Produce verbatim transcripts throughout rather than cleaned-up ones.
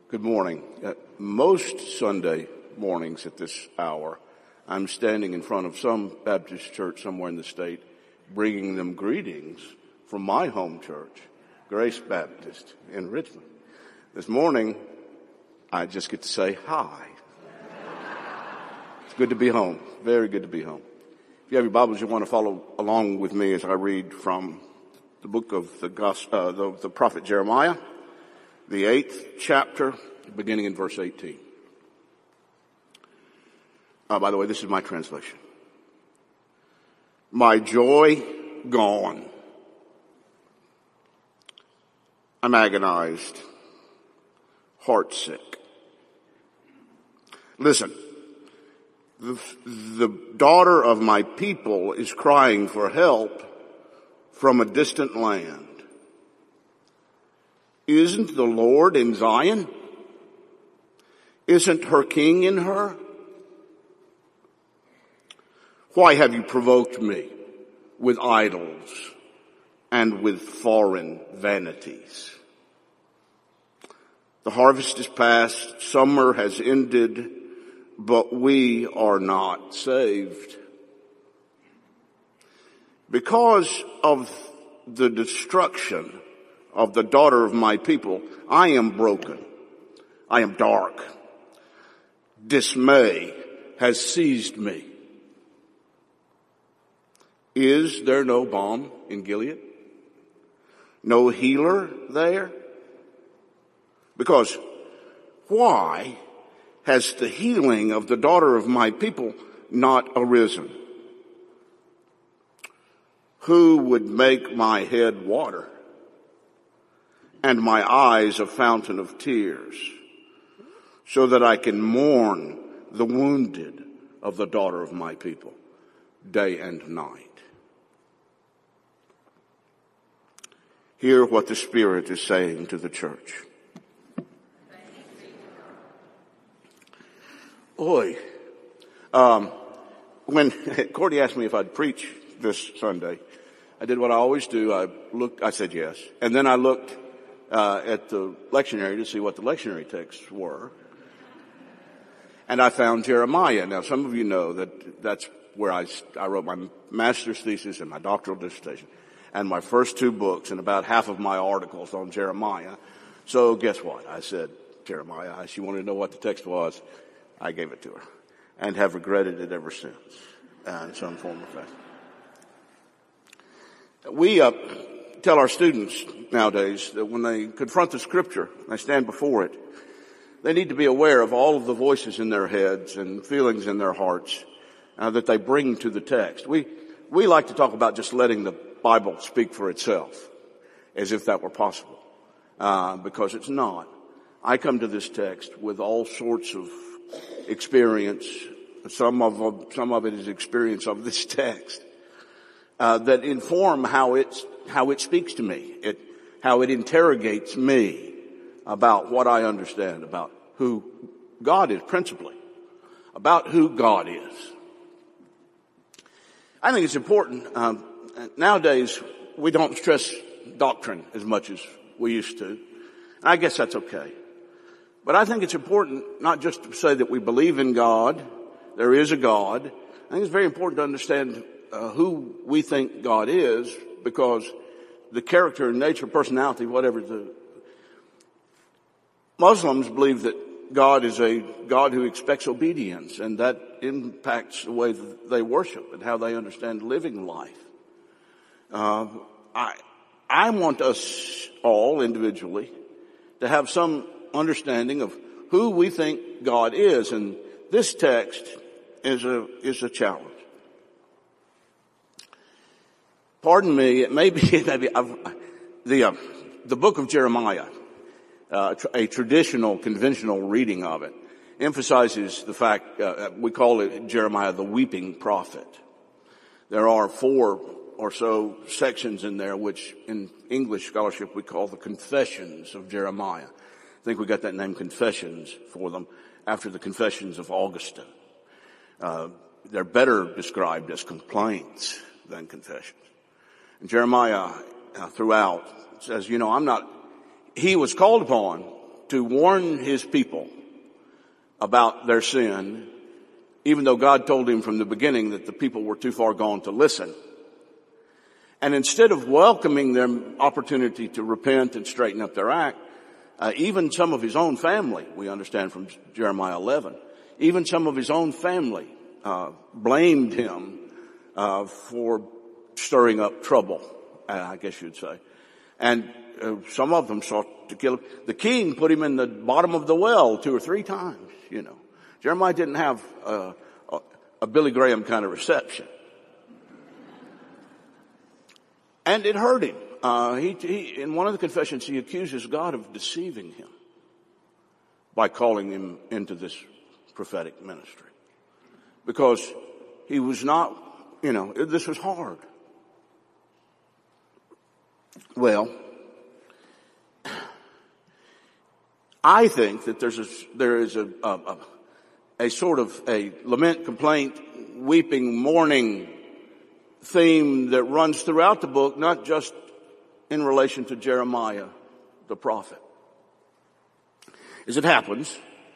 Good morning. Uh, most Sunday mornings at this hour, I'm standing in front of some Baptist church somewhere in the state, bringing them greetings from my home church, Grace Baptist in Richmond. This morning, I just get to say hi. It's good to be home. Very good to be home. If you have your Bibles, you want to follow along with me as I read from the book of the, gospel, uh, the, the prophet Jeremiah, the eighth chapter, beginning in verse eighteen. Uh, by the way, this is my translation. My joy gone. I'm agonized, heartsick. Listen, the, the daughter of my people is crying for help from a distant land. Isn't the Lord in Zion? Isn't her king in her? Why have you provoked me with idols and with foreign vanities? The harvest is past, summer has ended, but we are not saved. Because of the destruction of the daughter of my people, I am broken. I am dark. Dismay has seized me. Is there no balm in Gilead? No healer there? Because why has the healing of the daughter of my people not arisen? Who would make my head water and my eyes a fountain of tears, so that I can mourn the wounded of the daughter of my people day and night? Hear what the Spirit is saying to the church. Oi. Um, when Cordy asked me if I'd preach this Sunday, I did what I always do. I looked, I said yes. And then I looked uh, at the lectionary to see what the lectionary texts were. And I found Jeremiah. Now, some of you know that that's where I, I wrote my master's thesis and my doctoral dissertation and my first two books and about half of my articles on Jeremiah. So guess what? I said, Jeremiah, she wanted to know what the text was. I gave it to her and have regretted it ever since uh, in some form or fashion. We uh, tell our students nowadays that when they confront the Scripture, they stand before it, they need to be aware of all of the voices in their heads and feelings in their hearts uh, that they bring to the text. We we like to talk about just letting the Bible speak for itself, as if that were possible, uh, because it's not. I come to this text with all sorts of experience. Some of some of it is experience of this text uh, that inform how it's how it speaks to me, it how it interrogates me about what I understand about who God is, principally about who God is. I think it's important. Um, nowadays, we don't stress doctrine as much as we used to. And I guess that's okay. But I think it's important not just to say that we believe in God, there is a God. I think it's very important to understand uh, who we think God is, because the character and nature, personality, whatever the Muslims believe that God is a God who expects obedience, and that impacts the way that they worship and how they understand living life. Uh, I, I want us all individually to have some understanding of who we think God is, and this text is a is a challenge. Pardon me, it may be, it may be I've, the uh, the book of Jeremiah, uh, a traditional, conventional reading of it, emphasizes the fact uh, we call it Jeremiah the weeping prophet. There are four or so sections in there, which in English scholarship we call the Confessions of Jeremiah. I think we got that name, Confessions, for them after the Confessions of Augustine. Uh, they're better described as complaints than confessions. And Jeremiah uh, throughout says, you know, I'm not, he was called upon to warn his people about their sin, even though God told him from the beginning that the people were too far gone to listen. And instead of welcoming their opportunity to repent and straighten up their act, uh, even some of his own family, we understand from Jeremiah eleven, even some of his own family uh, blamed him uh, for stirring up trouble, I guess you'd say. And uh, some of them sought to kill him. The king put him in the bottom of the well two or three times, you know. Jeremiah didn't have uh, a, a Billy Graham kind of reception. And it hurt him. Uh, he, he, in one of the confessions, he accuses God of deceiving him by calling him into this prophetic ministry. Because he was not, you know, this was hard. Well, I think that there's a, there is a, a, a sort of a lament, complaint, weeping, mourning theme that runs throughout the book, not just in relation to Jeremiah, the prophet. As it happens,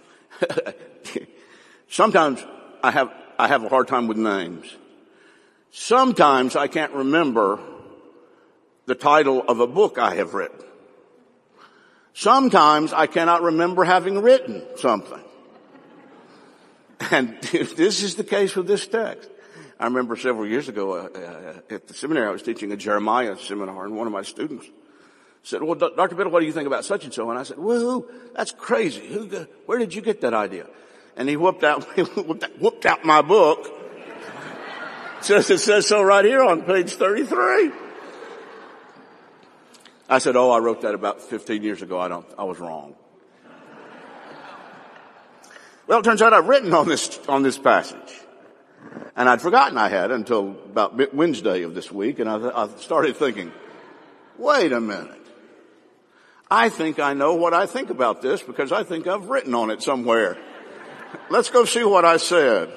sometimes I have, I have a hard time with names. Sometimes I can't remember the title of a book I have written. Sometimes I cannot remember having written something. And this is the case with this text. I remember several years ago uh, at the seminary, I was teaching a Jeremiah seminar, and one of my students said, well, Doctor Biddle, what do you think about such and so? And I said, woohoo, that's crazy. Who, where did you get that idea? And he whooped out, he whooped out my book. It says, it says so right here on page thirty-three. I said, oh, I wrote that about fifteen years ago. I don't, I was wrong. Well, it turns out I've written on this, on this passage. And I'd forgotten I had until about Wednesday of this week, and I, I started thinking, wait a minute. I think I know what I think about this because I think I've written on it somewhere. Let's go see what I said.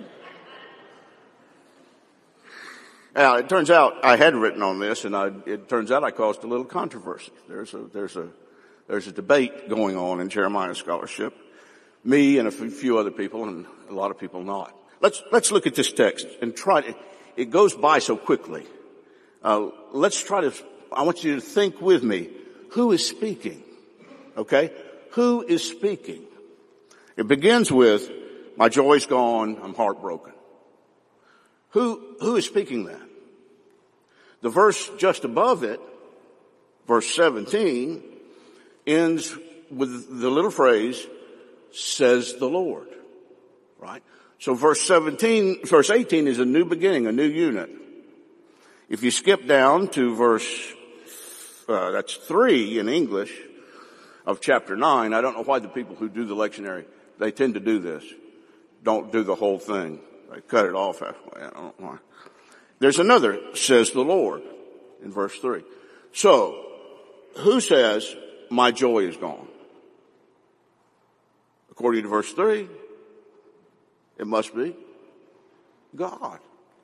Now, it turns out I had written on this, and I, it turns out I caused a little controversy. There's a, there's a, there's a debate going on in Jeremiah scholarship. Me and a few other people, and a lot of people not. Let's, let's look at this text and try to, it goes by so quickly. Uh, let's try to, I want you to think with me, who is speaking? Okay? Who is speaking? It begins with, my joy's gone, I'm heartbroken. Who, who is speaking that? The verse just above it, verse seventeen, ends with the little phrase, says the Lord. Right? So verse seventeen, verse eighteen is a new beginning, a new unit. If you skip down to verse, uh, that's three in English of chapter nine, I don't know why the people who do the lectionary, they tend to do this. Don't do the whole thing. They cut it off halfway. I don't know why. There's another, says the Lord, in verse three. So, who says, my joy is gone? According to verse three, it must be God.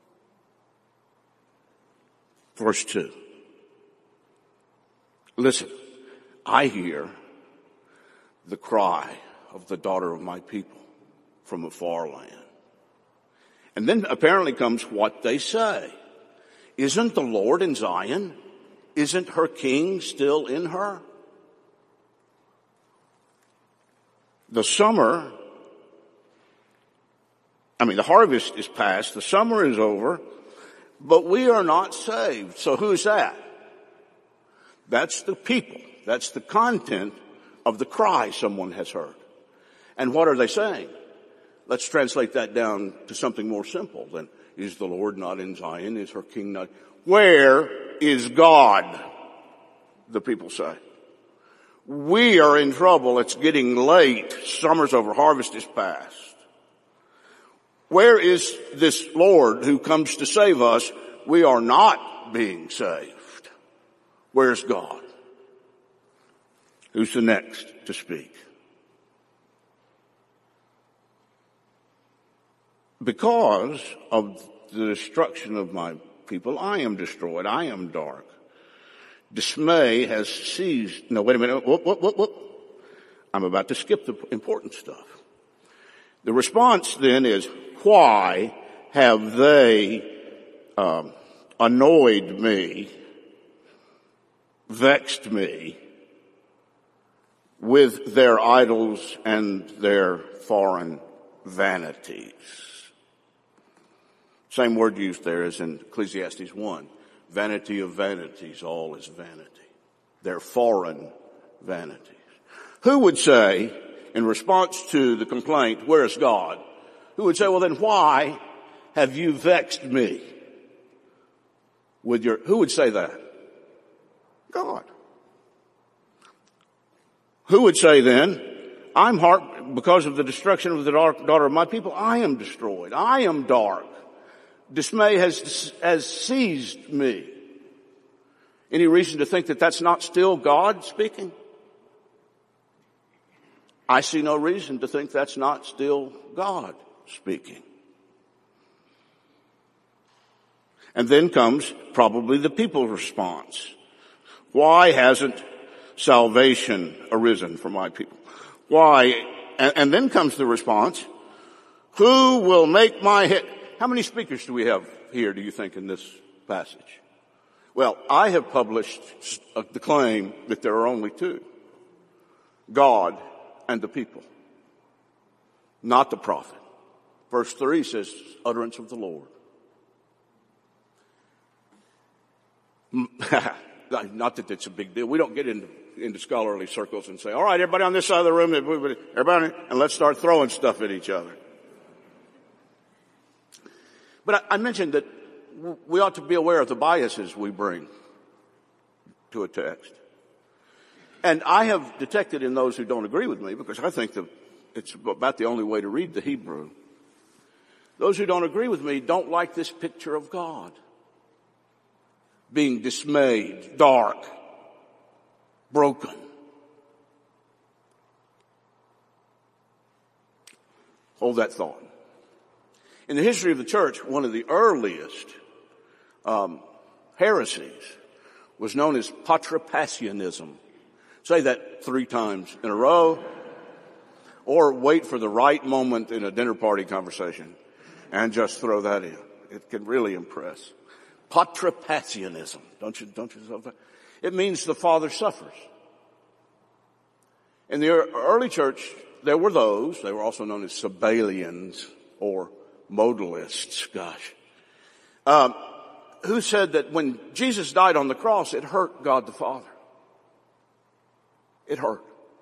Verse two. Listen, I hear the cry of the daughter of my people from a far land. And then apparently comes what they say. Isn't the Lord in Zion? Isn't her king still in her? The summer, I mean, the harvest is past, the summer is over, but we are not saved. So who's that? That's the people. That's the content of the cry someone has heard. And what are they saying? Let's translate that down to something more simple than, is the Lord not in Zion? Is her king not? Where is God? The people say. We are in trouble. It's getting late. Summer's over. Harvest is past. Where is this Lord who comes to save us? We are not being saved. Where's God? Who's the next to speak? Because of the destruction of my people, I am destroyed. I am dark. Dismay has seized. No, wait a minute. Whoop, whoop, whoop, whoop. I'm about to skip the important stuff. The response then is, why have they um, annoyed me, vexed me with their idols and their foreign vanities? Same word used there as in Ecclesiastes one. Vanity of vanities, all is vanity. Their foreign vanities. Who would say, in response to the complaint, where is God? Who would say, well then why have you vexed me with your, who would say that? God. Who would say then, I'm heart, because of the destruction of the daughter of my people, I am destroyed. I am dark. Dismay has, has seized me. Any reason to think that that's not still God speaking? I see no reason to think that's not still God speaking. And then comes probably the people's response. Why hasn't salvation arisen for my people? Why? And, and then comes the response, who will make my head? How many speakers do we have here, do you think, in this passage? Well, I have published the claim that there are only two. God and the people. Not the prophet. Verse three says, utterance of the Lord. Not that it's a big deal. We don't get into, into scholarly circles and say, all right, everybody on this side of the room, everybody, and let's start throwing stuff at each other. But I, I mentioned that we ought to be aware of the biases we bring to a text. And I have detected in those who don't agree with me, because I think that it's about the only way to read the Hebrew. Those who don't agree with me don't like this picture of God being dismayed, dark, broken. Hold that thought. In the history of the church, one of the earliest um, heresies was known as Patripassianism. Say that three times in a row, or wait for the right moment in a dinner party conversation and just throw that in. It can really impress. Patripassianism. Don't you, don't you? It means the Father suffers. In the early church, there were those, they were also known as Sabellians or modalists, gosh, um, who said that when Jesus died on the cross, it hurt God the Father. It hurt.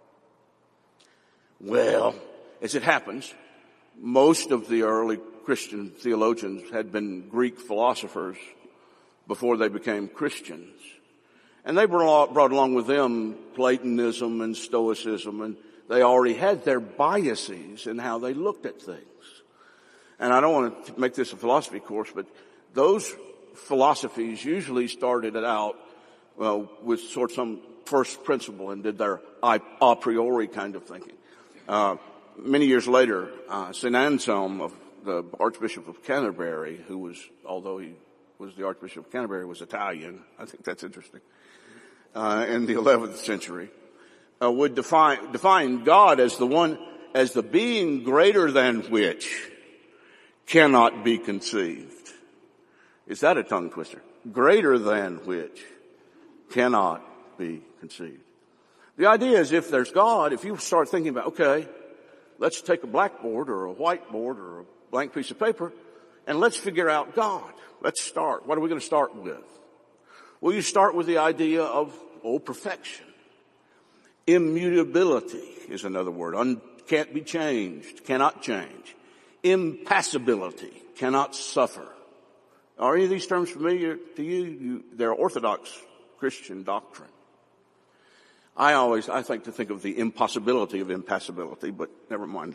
Well, as it happens, most of the early Christian theologians had been Greek philosophers before they became Christians. And they brought, brought along with them Platonism and Stoicism, and they already had their biases in how they looked at things. And I don't want to make this a philosophy course, but those philosophies usually started out well, with sort of some first principle and did their a priori kind of thinking. Uh, many years later, uh, Saint Anselm, of the Archbishop of Canterbury, who was, although he was the Archbishop of Canterbury, was Italian. I think that's interesting. Uh, in the eleventh century, uh, would define, define God as the one, as the being greater than which cannot be conceived. Is that a tongue twister? Greater than which cannot be conceived. The idea is if there's God, if you start thinking about, okay, let's take a blackboard or a whiteboard or a blank piece of paper and let's figure out God. Let's start. What are we going to start with? Well, you start with the idea of, oh, perfection. Immutability is another word. Un- can't be changed, cannot change. Impassibility, cannot suffer. Are any of these terms familiar to you? you they're Orthodox Christian doctrine. I always, I think to think of the impossibility of impassibility, but never mind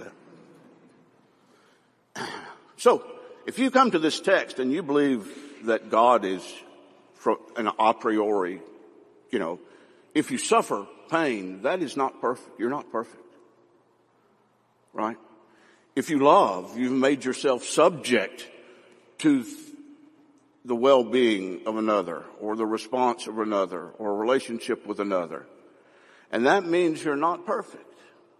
that. So, if you come to this text and you believe that God is an a priori, you know, if you suffer pain, that is not perfect. You're not perfect. Right? If you love, you've made yourself subject to the well-being of another or the response of another or a relationship with another. And that means you're not perfect.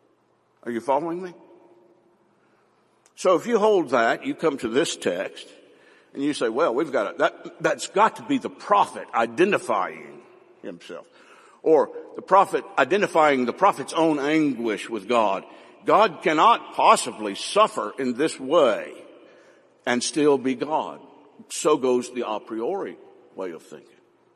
Are you following me? So if you hold that, you come to this text, and you say, well, we've got to, that, that's got to be the prophet identifying himself. Or the prophet identifying the prophet's own anguish with God. God cannot possibly suffer in this way and still be God. So goes the a priori way of thinking.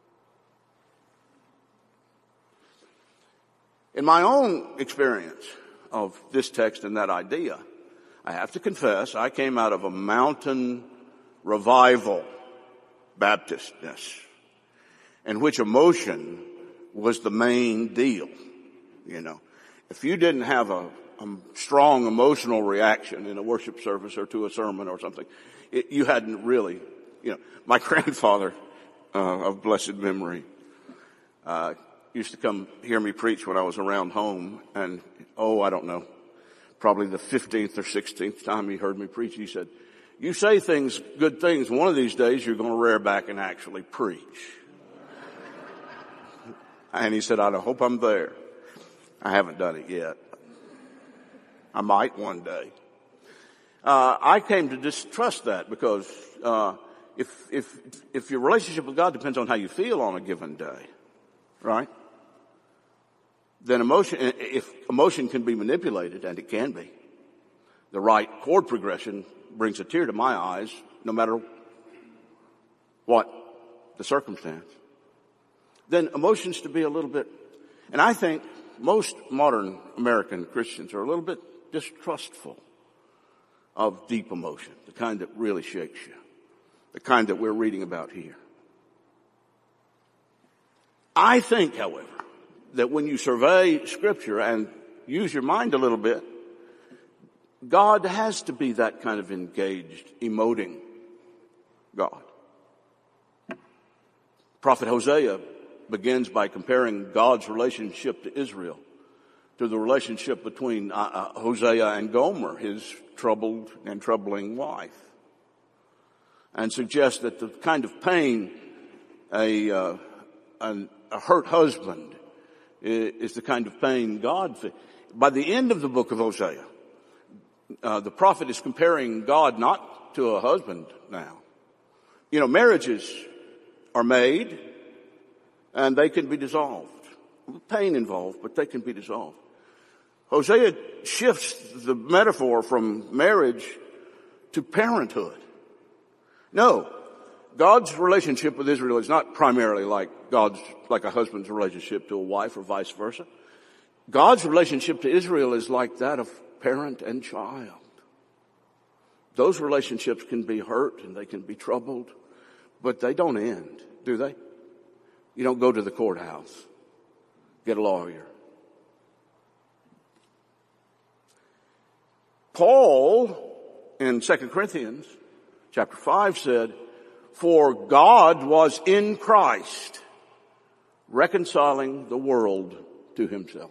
In my own experience of this text and that idea, I have to confess, I came out of a mountain revival Baptistness in which emotion was the main deal. You know, if you didn't have a, a strong emotional reaction in a worship service or to a sermon or something, it, you hadn't really, you know, my grandfather uh, of blessed memory uh used to come hear me preach when I was around home, and oh, I don't know, probably the fifteenth or sixteenth time he heard me preach, he said, you say things, good things, one of these days you're going to rear back and actually preach. And he said, I hope I'm there. I haven't done it yet. I might one day. Uh, I came to distrust that because, uh, if, if, if your relationship with God depends on how you feel on a given day, right? Then emotion, if emotion can be manipulated, and it can be, the right chord progression brings a tear to my eyes no matter what the circumstance. Then emotions to be a little bit, and I think most modern American Christians are a little bit distrustful of deep emotion, the kind that really shakes you, the kind that we're reading about here. I think, however, that when you survey Scripture and use your mind a little bit, God has to be that kind of engaged, emoting God. Prophet Hosea begins by comparing God's relationship to Israel to the relationship between uh, uh, Hosea and Gomer, his troubled and troubling wife, and suggests that the kind of pain a, uh, an, a hurt husband is the kind of pain God feels. By the end of the book of Hosea, uh, the prophet is comparing God not to a husband now. You know, marriages are made and they can be dissolved. Pain involved, but they can be dissolved. Hosea shifts the metaphor from marriage to parenthood. No, God's relationship with Israel is not primarily like God's, like a husband's relationship to a wife or vice versa. God's relationship to Israel is like that of parent and child. Those relationships can be hurt and they can be troubled, but they don't end, do they? You don't go to the courthouse, get a lawyer. Paul in Second Corinthians chapter five said, for God was in Christ, reconciling the world to himself.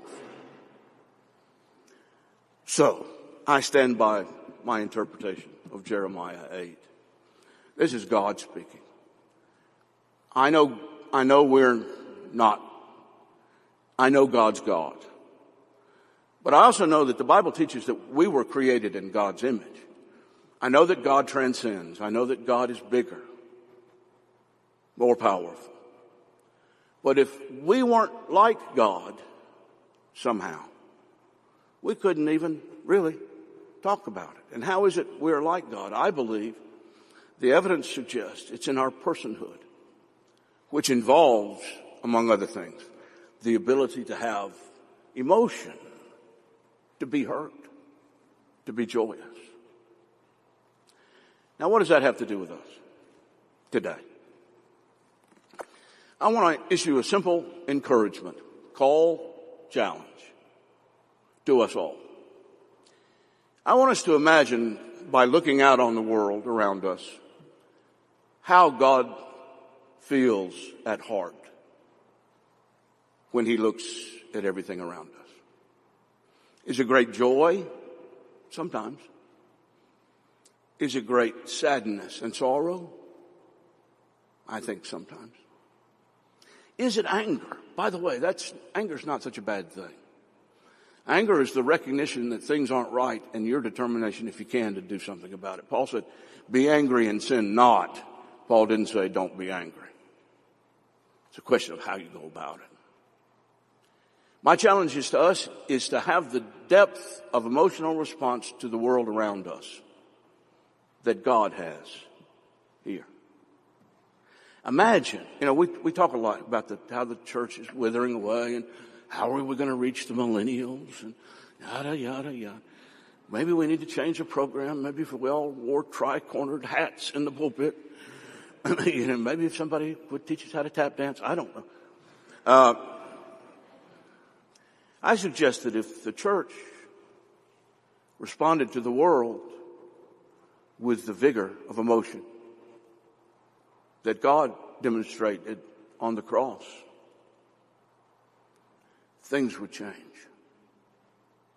So, I stand by my interpretation of Jeremiah eight. This is God speaking. I know, I know we're not, I know God's God. But I also know that the Bible teaches that we were created in God's image. I know that God transcends. I know that God is bigger, more powerful. But if we weren't like God somehow, we couldn't even really talk about it. And how is it we're like God? I believe the evidence suggests it's in our personhood, which involves, among other things, the ability to have emotion, to be hurt, to be joyous. Now, what does that have to do with us today? I want to issue a simple encouragement, call, challenge to us all. I want us to imagine, by looking out on the world around us, how God feels at heart when he looks at everything around us. Is it great joy? Sometimes. Is it great sadness and sorrow? I think sometimes. Is it anger? By the way, that's, anger's not such a bad thing. Anger is the recognition that things aren't right and your determination, if you can, to do something about it. Paul said, be angry and sin not. Paul didn't say don't be angry. It's a question of how you go about it. My challenge is to us is to have the depth of emotional response to the world around us that God has here. Imagine, you know, we, we talk a lot about the, how the church is withering away and how are we going to reach the millennials and yada, yada, yada. Maybe we need to change the program. Maybe if we all wore tri-cornered hats in the pulpit. You know, maybe if somebody would teach us how to tap dance. I don't know. Uh, I suggest that if the church responded to the world with the vigor of emotion that God demonstrated on the cross, things would change.